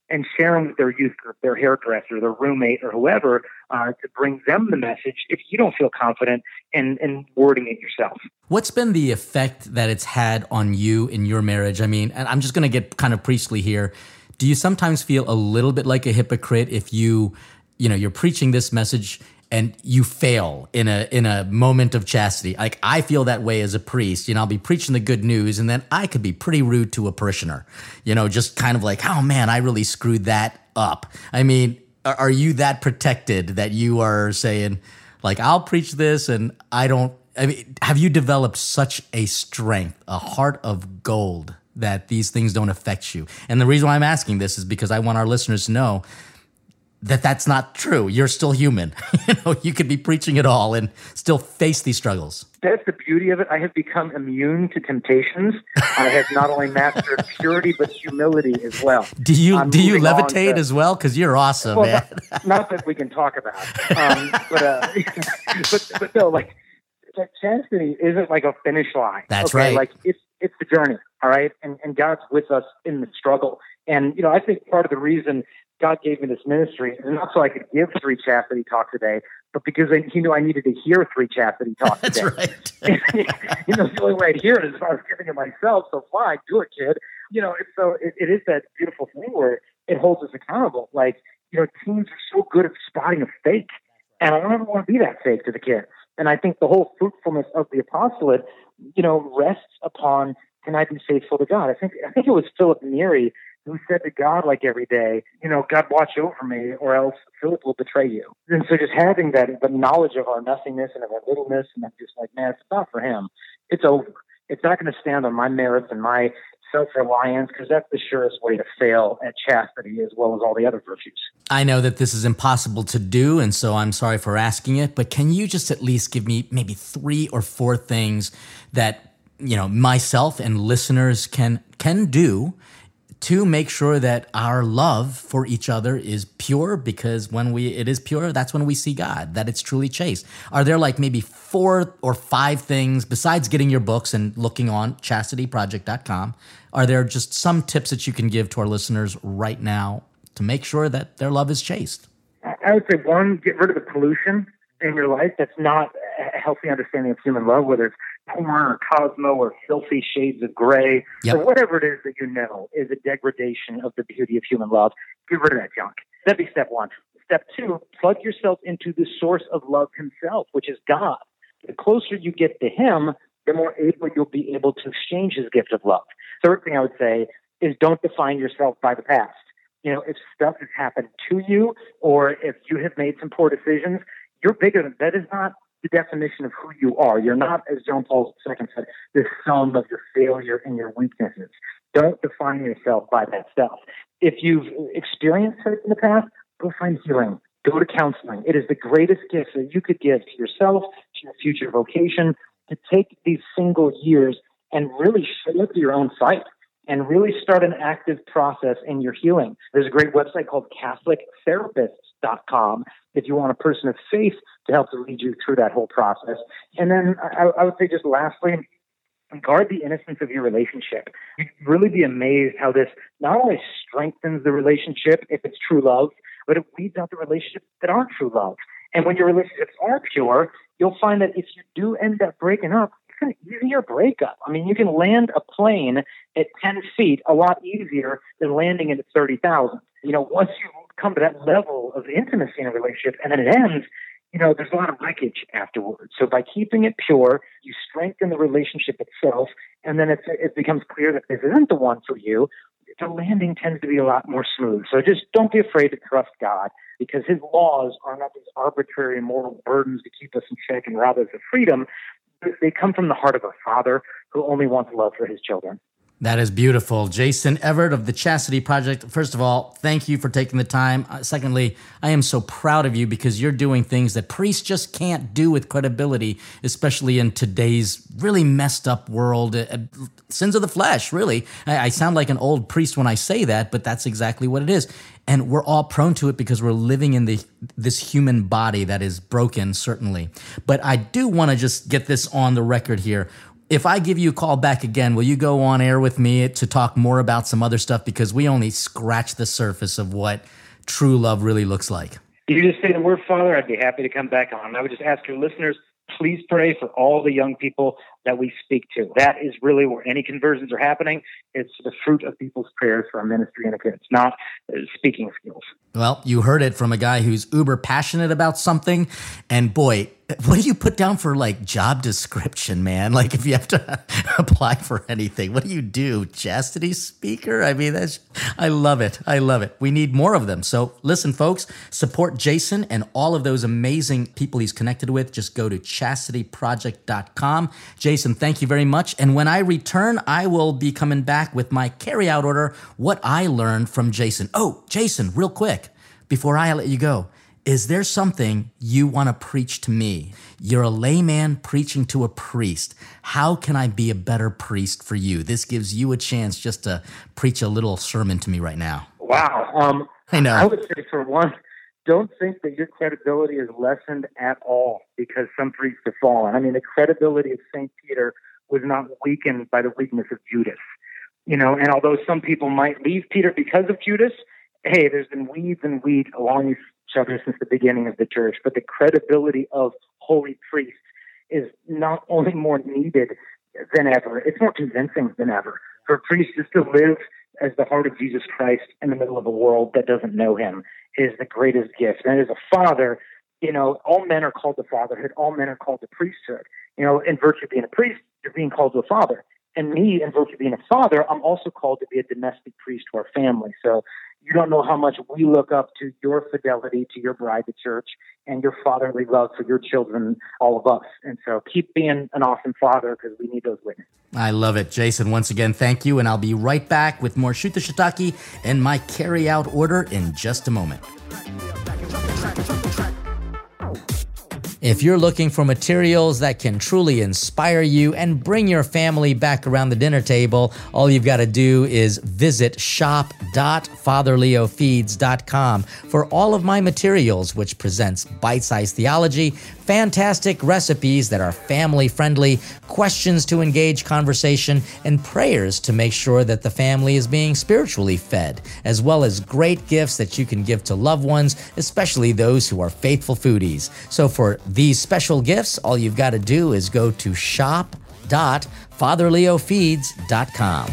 and share them with their youth group, their hairdresser, their roommate, or whoever, uh, to bring them the message if you don't feel confident in, in wording it yourself. What's been the effect that it's had on you in your marriage? I mean, and I'm just going to get kind of priestly here. Do you sometimes feel a little bit like a hypocrite if you, you know, you're preaching this message and you fail in a in a moment of chastity? Like, I feel that way as a priest. You know, I'll be preaching the good news, and then I could be pretty rude to a parishioner. You know, just kind of like, oh man, I really screwed that up. I mean, are, are you that protected that you are saying, like, I'll preach this and I don't, I mean, have you developed such a strength, a heart of gold, that these things don't affect you? And the reason why I'm asking this is because I want our listeners to know that that's not true. You're still human. You know, you could be preaching it all and still face these struggles. That's the beauty of it. I have become immune to temptations. I have not only mastered purity, but humility as well. Do you I'm do you moving on levitate to- as well? Because you're awesome, Well, man. not, not that we can talk about, um, but, uh, but but no, like like chastity isn't like a finish line. That's okay? right. Like it's it's the journey, all right, and and God's with us in the struggle. And you know, I think part of the reason God gave me this ministry is not so I could give three chastity talks a day, but because I, He knew I needed to hear three chastity talks That's a day. right. You know, the only way to hear it is if I was giving it myself. So fine, do it, kid. You know, it's so it, it is that beautiful thing where it holds us accountable. Like, you know, teens are so good at spotting a fake, and I don't ever want to be that fake to the kids. And I think the whole fruitfulness of the apostolate, you know, rests upon, can I be faithful to God? I think I think it was Philip Neri who said to God, like every day, you know, God, watch over me, or else Philip will betray you. And so just having that, the knowledge of our nothingness and of our littleness, and I'm just like, man, it's not for him. It's over. It's not going to stand on my merits and my self-reliance, because that's the surest way to fail at chastity as well as all the other virtues. I know that this is impossible to do, and so I'm sorry for asking it, but can you just at least give me maybe three or four things that, you know, myself and listeners can can do to make sure that our love for each other is pure? Because when we it is pure, that's when we see God, that it's truly chaste. Are there like maybe four or five things, besides getting your books and looking on chastity project dot com, are there just some tips that you can give to our listeners right now to make sure that their love is chaste? I would say, one, get rid of the pollution in your life that's not a healthy understanding of human love, whether it's porn or Cosmo or filthy shades of gray, Yep. or whatever it is that you know is a degradation of the beauty of human love. Get rid of that junk. That'd be step one. Step two, plug yourself into the source of love himself, which is God. The closer you get to him, the more able you'll be able to exchange his gift of love. Third thing I would say is, don't define yourself by the past. You know, if stuff has happened to you, or if you have made some poor decisions, you're bigger than that. Is not the definition of who you are. You're not, as John Paul the Second said, the sum of your failure and your weaknesses. Don't define yourself by that stuff. If you've experienced it in the past, go find healing. Go to counseling. It is the greatest gift that you could give to yourself, to your future vocation, to take these single years and really look at your own sight and really start an active process in your healing. There's a great website called Catholic Therapists dot com if you want a person of faith to help to lead you through that whole process. And then I, I would say, just lastly, guard the innocence of your relationship. You'd really be amazed how this not only strengthens the relationship if it's true love, but it weeds out the relationships that aren't true love. And when your relationships are pure, you'll find that if you do end up breaking up, it's an easier breakup. I mean, you can land a plane at ten feet a lot easier than landing it at thirty thousand. You know, once you come to that level of intimacy in a relationship and then it ends, you know, there's a lot of wreckage afterwards. So by keeping it pure, you strengthen the relationship itself, and then it's, it becomes clear that this isn't the one for you. The landing tends to be a lot more smooth. So just don't be afraid to trust God, because his laws are not these arbitrary moral burdens to keep us in check and rob us of freedom. They come from the heart of a father who only wants love for his children. That is beautiful. Jason Evert of the Chastity Project. First of all, thank you for taking the time. Uh, secondly, I am so proud of you because you're doing things that priests just can't do with credibility, especially in today's really messed up world. Uh, sins of the flesh, really. I, I sound like an old priest when I say that, but that's exactly what it is. And we're all prone to it because we're living in the this human body that is broken, certainly. But I do want to just get this on the record here. If I give you a call back again, will you go on air with me to talk more about some other stuff? Because we only scratch the surface of what true love really looks like. You just say the word Father, I'd be happy to come back on. I would just ask your listeners, please pray for all the young people that we speak to. That is really where any conversions are happening. It's the fruit of people's prayers for our ministry, and it's not uh, speaking skills. Well, you heard it from a guy who's uber passionate about something. And boy, what do you put down for like job description, man? Like if you have to apply for anything, what do you do? Chastity speaker? I mean, that's, I love it. I love it. We need more of them. So listen, folks, support Jason and all of those amazing people he's connected with. Just go to chastity project dot com. Jason, thank you very much. And when I return, I will be coming back with my carry-out order, what I learned from Jason. Oh, Jason, real quick, before I let you go, is there something you want to preach to me? You're a layman preaching to a priest. How can I be a better priest for you? This gives you a chance just to preach a little sermon to me right now. Wow. Um, I know. I would say, for one, don't think that your credibility is lessened at all because some priests have fallen. I mean, the credibility of Saint Peter was not weakened by the weakness of Judas. You know, and although some people might leave Peter because of Judas, hey, there's been weeds and wheat along each other since the beginning of the church. But the credibility of holy priests is not only more needed than ever, it's more convincing than ever. For priests just to live as the heart of Jesus Christ in the middle of a world that doesn't know him is the greatest gift. And as a father, you know, all men are called to fatherhood. All men are called to priesthood. You know, in virtue of being a priest, you're being called to a father. And me, in virtue of being a father, I'm also called to be a domestic priest to our family. So you don't know how much we look up to your fidelity to your bride, the church, and your fatherly love for your children, all of us. And so keep being an awesome father because we need those witnesses. I love it. Jason, once again, thank you. And I'll be right back with more Shoot the Shiitake and my carry-out order in just a moment. If you're looking for materials that can truly inspire you and bring your family back around the dinner table, all you've got to do is visit shop dot father leo feeds dot com for all of my materials, which presents bite-sized theology, fantastic recipes that are family-friendly, questions to engage conversation, and prayers to make sure that the family is being spiritually fed, as well as great gifts that you can give to loved ones, especially those who are faithful foodies. So for these special gifts, all you've got to do is go to shop dot father leo feeds dot com.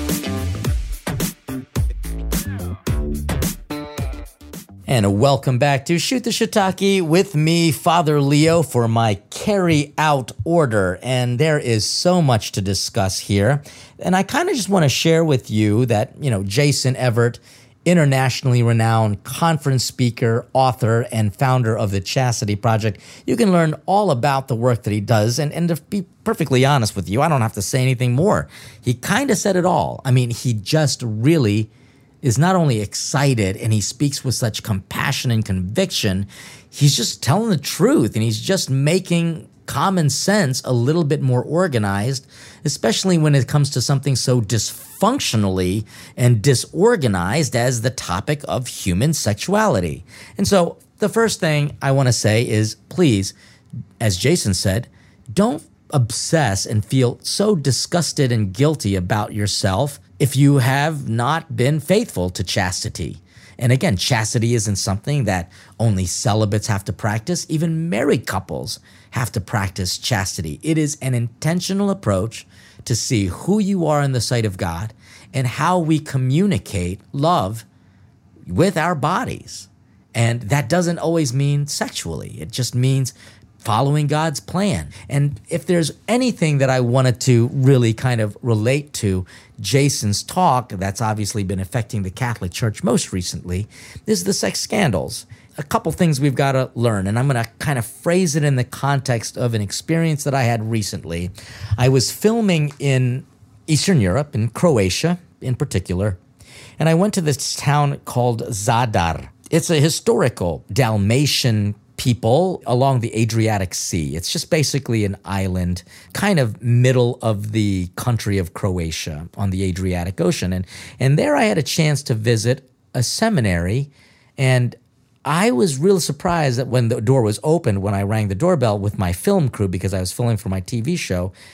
And welcome back to Shoot the Shiitake with me, Father Leo, for my carry-out order. And there is so much to discuss here. And I kind of just want to share with you that, you know, Jason Evert, internationally renowned conference speaker, author, and founder of the Chastity Project. You can learn all about the work that he does. And, and to be perfectly honest with you, I don't have to say anything more. He kind of said it all. I mean, he just really is not only excited and he speaks with such compassion and conviction, he's just telling the truth and he's just making common sense a little bit more organized, especially when it comes to something so dysfunctionally and disorganized as the topic of human sexuality. And so the first thing I want to say is, please, as Jason said, don't obsess and feel so disgusted and guilty about yourself if you have not been faithful to chastity. And again, chastity isn't something that only celibates have to practice. Even married couples have to practice chastity. It is an intentional approach to see who you are in the sight of God and how we communicate love with our bodies. And that doesn't always mean sexually. It just means following God's plan. And if there's anything that I wanted to really kind of relate to Jason's talk that's obviously been affecting the Catholic Church most recently is the sex scandals. A couple things we've got to learn, and I'm going to kind of phrase it in the context of an experience that I had recently. I was filming in Eastern Europe, in Croatia in particular, and I went to this town called Zadar. It's a historical Dalmatian people along the Adriatic Sea. It's just basically an island, kind of middle of the country of Croatia on the Adriatic Ocean. And, and there I had a chance to visit a seminary, and I was real surprised that when the door was opened, when I rang the doorbell with my film crew, because I was filming for my T V show,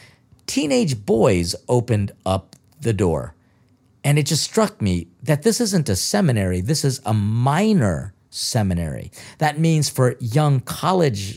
teenage boys opened up the door. And it just struck me that this isn't a seminary, this is a minor seminary. That means for young college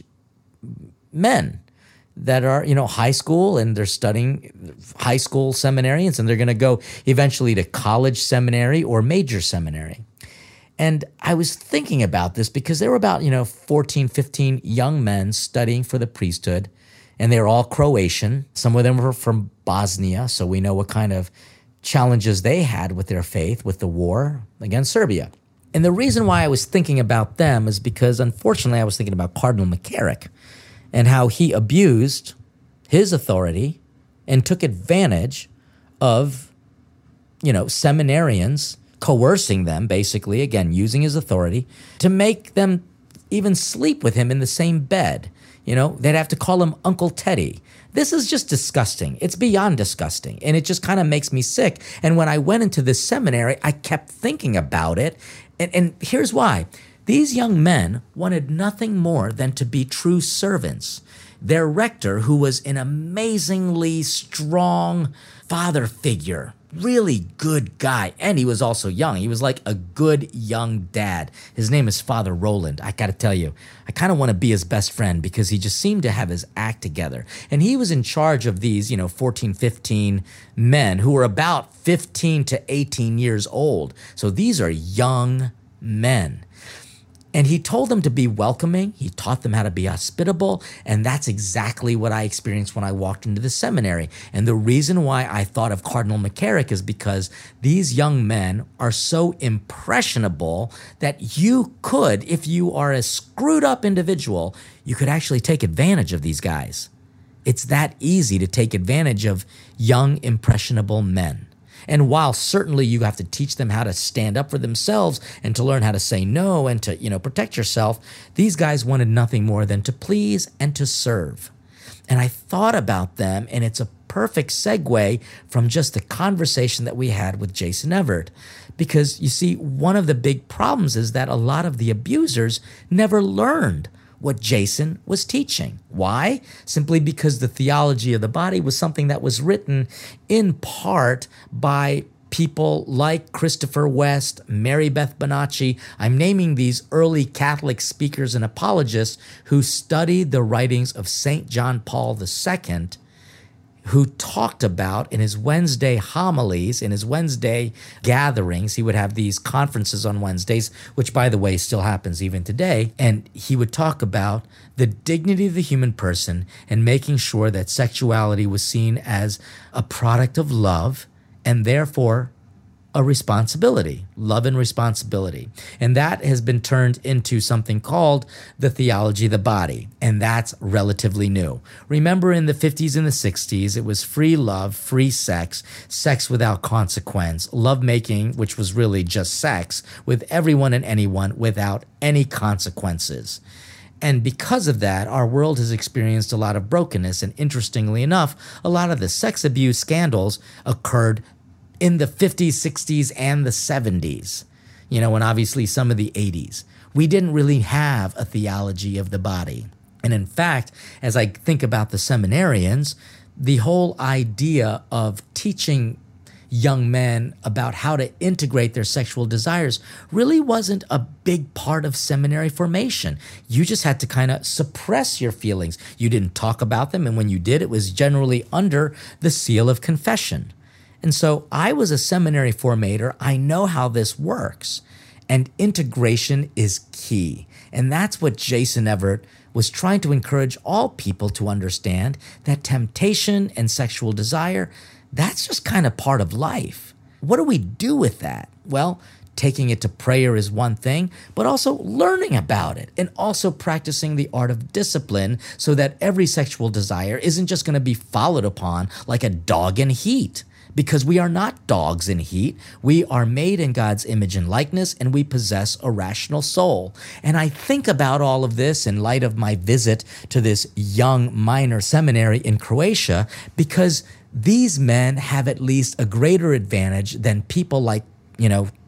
men that are, you know, high school and they're studying high school seminarians and they're going to go eventually to college seminary or major seminary. And I was thinking about this because there were about, you know, fourteen, fifteen young men studying for the priesthood, and they were all Croatian. Some of them were from Bosnia, so we know what kind of challenges they had with their faith, with the war against Serbia. And the reason why I was thinking about them is because, unfortunately, I was thinking about Cardinal McCarrick and how he abused his authority and took advantage of, you know, seminarians, coercing them, basically, again, using his authority, to make them even sleep with him in the same bed. You know, they'd have to call him Uncle Teddy. This is just disgusting. It's beyond disgusting. And it just kind of makes me sick. And when I went into this seminary, I kept thinking about it. And, and here's why. These young men wanted nothing more than to be true servants. Their rector, who was an amazingly strong father figure, really good guy, and he was also young. He was like a good young dad. His name is Father Roland. I got to tell you, I kind of want to be his best friend because he just seemed to have his act together. And he was in charge of these, you know, fourteen, fifteen men who were about fifteen to eighteen years old. So these are young men. And he told them to be welcoming. He taught them how to be hospitable. And that's exactly what I experienced when I walked into the seminary. And the reason why I thought of Cardinal McCarrick is because these young men are so impressionable that you could, if you are a screwed up individual, you could actually take advantage of these guys. It's that easy to take advantage of young, impressionable men. And while certainly you have to teach them how to stand up for themselves and to learn how to say no and to, you know, protect yourself, these guys wanted nothing more than to please and to serve. And I thought about them, and it's a perfect segue from just the conversation that we had with Jason Evert. Because you see, one of the big problems is that a lot of the abusers never learned what Jason was teaching. Why? Simply because the theology of the body was something that was written in part by people like Christopher West, Mary Beth Bonacci. I'm naming these early Catholic speakers and apologists who studied the writings of Saint John Paul the Second, who talked about in his Wednesday homilies, in his Wednesday gatherings. He would have these conferences on Wednesdays, which, by the way, still happens even today. And he would talk about the dignity of the human person and making sure that sexuality was seen as a product of love and therefore a responsibility, love and responsibility. And that has been turned into something called the theology of the body. And that's relatively new. Remember, in the fifties and the sixties, it was free love, free sex, sex without consequence, lovemaking, which was really just sex with everyone and anyone without any consequences. And because of that, our world has experienced a lot of brokenness. And interestingly enough, a lot of the sex abuse scandals occurred in the fifties, sixties, and the seventies, you know, and obviously some of the eighties. We didn't really have a theology of the body. And in fact, as I think about the seminarians, the whole idea of teaching young men about how to integrate their sexual desires really wasn't a big part of seminary formation. You just had to kind of suppress your feelings. You didn't talk about them, and when you did, it was generally under the seal of confession. And so I was a seminary formator. I know how this works. And integration is key. And that's what Jason Evert was trying to encourage all people to understand, that temptation and sexual desire, that's just kind of part of life. What do we do with that? Well, taking it to prayer is one thing, but also learning about it and also practicing the art of discipline so that every sexual desire isn't just going to be followed upon like a dog in heat. Because we are not dogs in heat. We are made in God's image and likeness, and we possess a rational soul. And I think about all of this in light of my visit to this young minor seminary in Croatia, because these men have at least a greater advantage than people like, you know,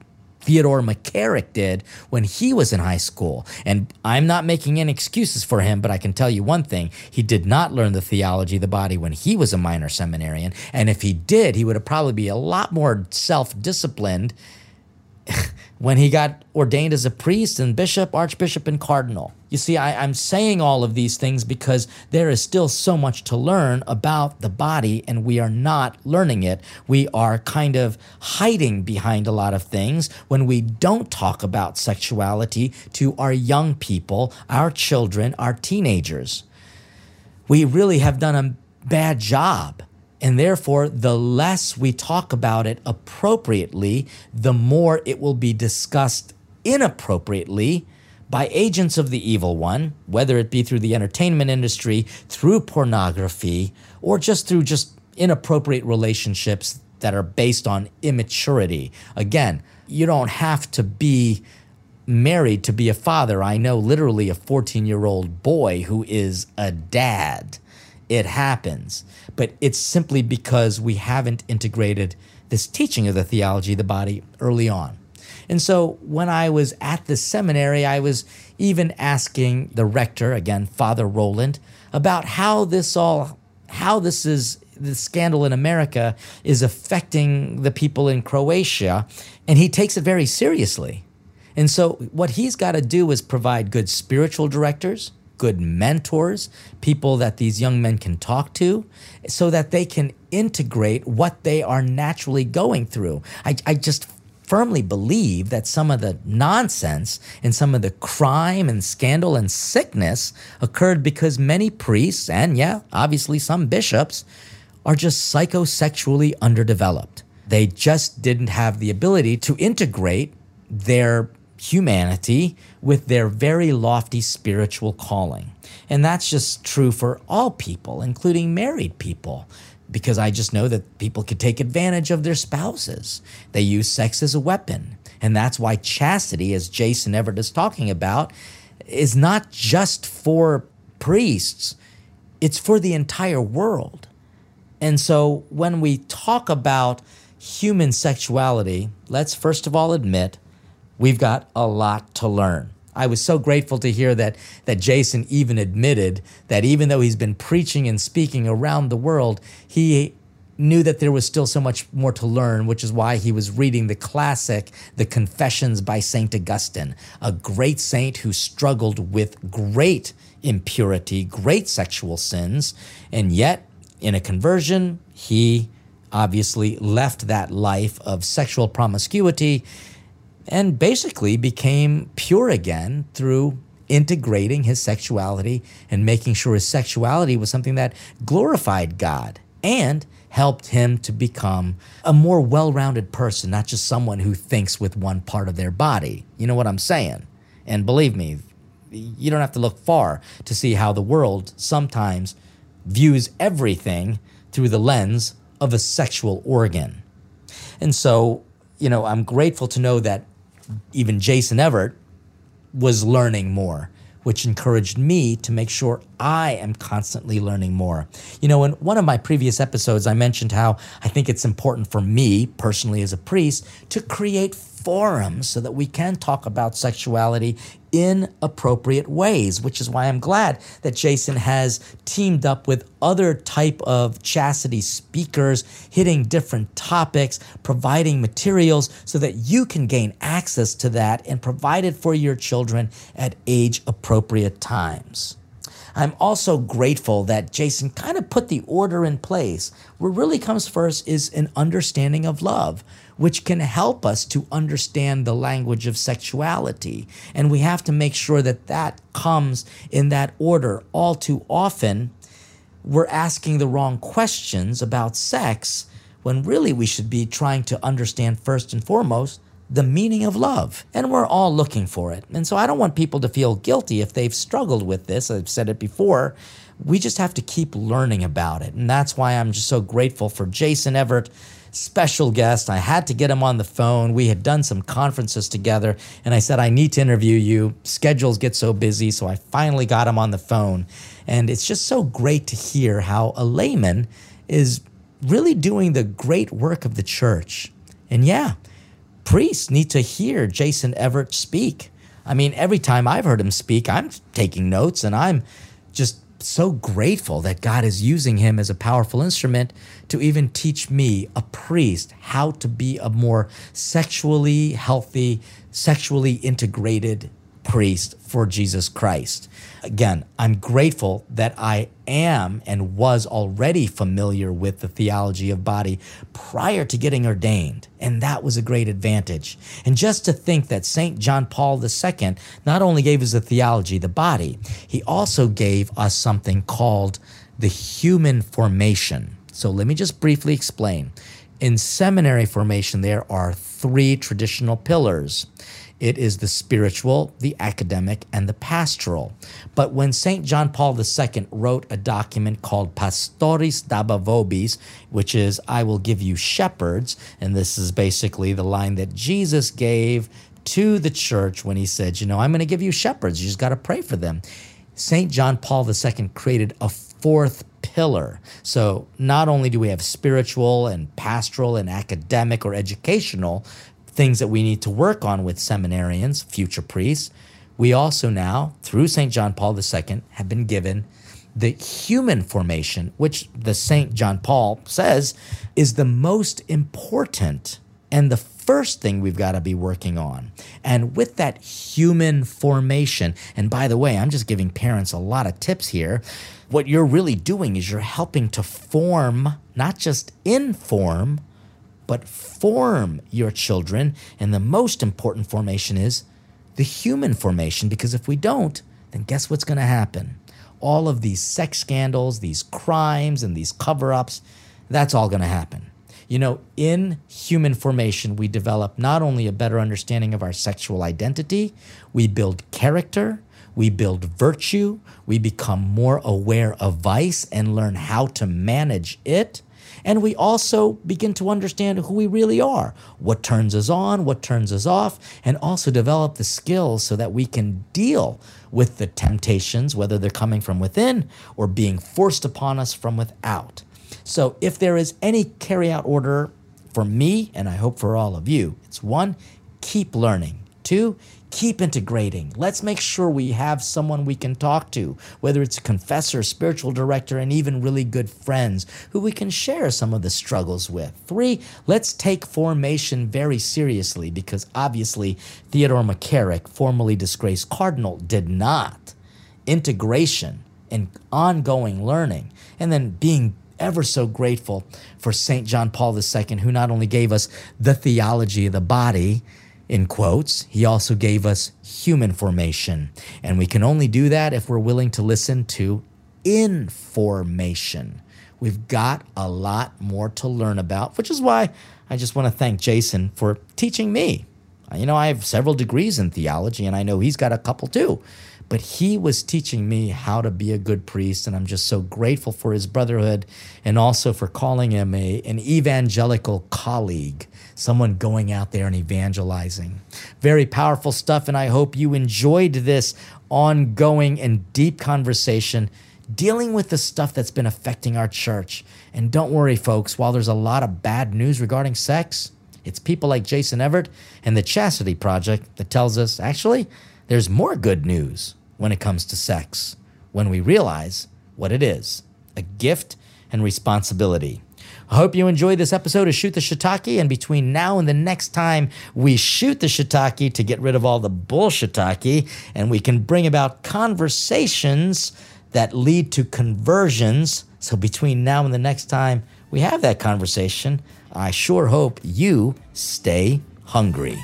Theodore McCarrick did when he was in high school. And I'm not making any excuses for him, but I can tell you one thing. He did not learn the theology of the body when he was a minor seminarian. And if he did, he would have probably be a lot more self-disciplined when he got ordained as a priest and bishop, archbishop, and cardinal. You see, I, I'm saying all of these things because there is still so much to learn about the body, and we are not learning it. We are kind of hiding behind a lot of things when we don't talk about sexuality to our young people, our children, our teenagers. We really have done a bad job. And therefore, the less we talk about it appropriately, the more it will be discussed inappropriately by agents of the evil one, whether it be through the entertainment industry, through pornography, or just through just inappropriate relationships that are based on immaturity. Again, you don't have to be married to be a father. I know literally a fourteen-year-old boy who is a dad. It happens, but it's simply because we haven't integrated this teaching of the theology of the body early on. And so when I was at the seminary, I was even asking the rector, again, Father Rowland, about how this all, how this is, the scandal in America is affecting the people in Croatia, and he takes it very seriously. And so what he's got to do is provide good spiritual directors, good mentors, people that these young men can talk to so that they can integrate what they are naturally going through. I, I just firmly believe that some of the nonsense and some of the crime and scandal and sickness occurred because many priests, and yeah, obviously some bishops, are just psychosexually underdeveloped. They just didn't have the ability to integrate their humanity with their very lofty spiritual calling. And that's just true for all people, including married people, because I just know that people could take advantage of their spouses. They use sex as a weapon. And that's why chastity, as Jason Evert is talking about, is not just for priests, it's for the entire world. And so when we talk about human sexuality, let's first of all admit we've got a lot to learn. I was so grateful to hear that that Jason even admitted that even though he's been preaching and speaking around the world, he knew that there was still so much more to learn, which is why he was reading the classic, The Confessions by Saint Augustine, a great saint who struggled with great impurity, great sexual sins, and yet in a conversion, he obviously left that life of sexual promiscuity and basically became pure again through integrating his sexuality and making sure his sexuality was something that glorified God and helped him to become a more well-rounded person, not just someone who thinks with one part of their body. You know what I'm saying? And believe me, you don't have to look far to see how the world sometimes views everything through the lens of a sexual organ. And so, you know, I'm grateful to know that even Jason Evert was learning more, which encouraged me to make sure I am constantly learning more. You know, in one of my previous episodes, I mentioned how I think it's important for me, personally as a priest, to create forums so that we can talk about sexuality in appropriate ways, which is why I'm glad that Jason has teamed up with other type of chastity speakers, hitting different topics, providing materials so that you can gain access to that and provide it for your children at age-appropriate times. I'm also grateful that Jason kind of put the order in place. What really comes first is an understanding of love, which can help us to understand the language of sexuality. And we have to make sure that that comes in that order. All too often, we're asking the wrong questions about sex when really we should be trying to understand first and foremost the meaning of love. And we're all looking for it. And so I don't want people to feel guilty if they've struggled with this. I've said it before. We just have to keep learning about it. And that's why I'm just so grateful for Jason Evert, special guest. I had to get him on the phone. We had done some conferences together, and I said, I need to interview you. Schedules get so busy, so I finally got him on the phone. And it's just so great to hear how a layman is really doing the great work of the church. And yeah, priests need to hear Jason Evert speak. I mean, every time I've heard him speak, I'm taking notes, and I'm just so grateful that God is using him as a powerful instrument to even teach me, a priest, how to be a more sexually healthy, sexually integrated priest for Jesus Christ. Again, I'm grateful that I am and was already familiar with the theology of body prior to getting ordained, and that was a great advantage. And just to think that Saint John Paul the Second not only gave us the theology of the body, he also gave us something called the human formation. So let me just briefly explain. In seminary formation, there are three traditional pillars. It is the spiritual, the academic, and the pastoral. But when Saint John Paul the Second wrote a document called Pastoris Daba Vobis, which is, I will give you shepherds, and this is basically the line that Jesus gave to the church when he said, you know, I'm going to give you shepherds. You just got to pray for them. Saint John Paul the Second created a fourth pillar. So not only do we have spiritual and pastoral and academic or educational things that we need to work on with seminarians, future priests, we also now, through Saint John Paul the Second, have been given the human formation, which the Saint John Paul says is the most important and the first thing we've got to be working on. And with that human formation, and by the way, I'm just giving parents a lot of tips here. What you're really doing is you're helping to form, not just inform, but form your children. And the most important formation is the human formation, because if we don't, then guess what's going to happen? All of these sex scandals, these crimes, and these cover-ups, that's all going to happen. You know, in human formation, we develop not only a better understanding of our sexual identity, we build character, we build virtue, we become more aware of vice and learn how to manage it. And we also begin to understand who we really are, what turns us on, what turns us off, and also develop the skills so that we can deal with the temptations, whether they're coming from within or being forced upon us from without. So if there is any carry-out order for me, and I hope for all of you, it's one, keep learning. Two, keep integrating. Let's make sure we have someone we can talk to, whether it's a confessor, spiritual director, and even really good friends who we can share some of the struggles with. Three, let's take formation very seriously, because obviously Theodore McCarrick, formerly disgraced cardinal, did not. Integration and ongoing learning, and then being ever so grateful for Saint John Paul the Second, who not only gave us the theology of the body, in quotes, he also gave us human formation. And we can only do that if we're willing to listen to information. We've got a lot more to learn about, which is why I just want to thank Jason for teaching me. You know, I have several degrees in theology, and I know he's got a couple too. But he was teaching me how to be a good priest, and I'm just so grateful for his brotherhood and also for calling him a, an evangelical colleague, someone going out there and evangelizing. Very powerful stuff, and I hope you enjoyed this ongoing and deep conversation dealing with the stuff that's been affecting our church. And don't worry, folks, while there's a lot of bad news regarding sex, it's people like Jason Evert and the Chastity Project that tells us, actually, there's more good news when it comes to sex, when we realize what it is, a gift and responsibility. I hope you enjoyed this episode of Shoot the Shiitake, and between now and the next time we shoot the shiitake to get rid of all the bullshitake, and we can bring about conversations that lead to conversions. So between now and the next time we have that conversation, I sure hope you stay hungry.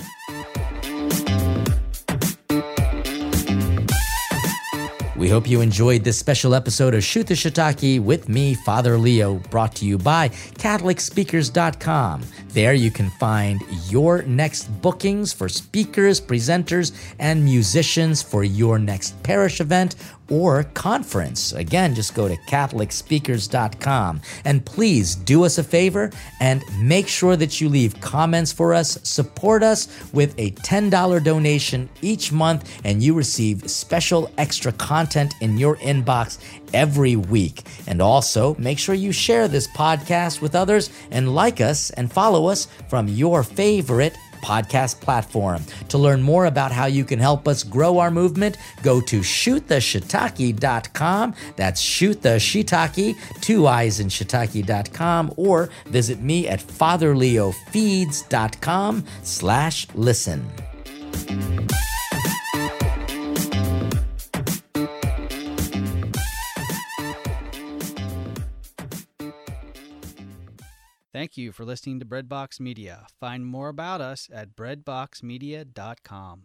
We hope you enjoyed this special episode of Shoot the Shiitake with me, Father Leo, brought to you by Catholic Speakers dot com. There you can find your next bookings for speakers, presenters, and musicians for your next parish event or conference. Again, just go to Catholic Speakers dot com. And please do us a favor and make sure that you leave comments for us. Support us with a ten dollars donation each month, and you receive special extra content in your inbox every week. And also, make sure you share this podcast with others and like us and follow us from your favorite podcast platform. To learn more about how you can help us grow our movement, go to shoot the shiitake dot com. That's shoot the shiitake, two eyes in shiitake dot com, or visit me at fatherleofeeds dot com slash listen. Thank you for listening to Breadbox Media. Find more about us at breadbox media dot com.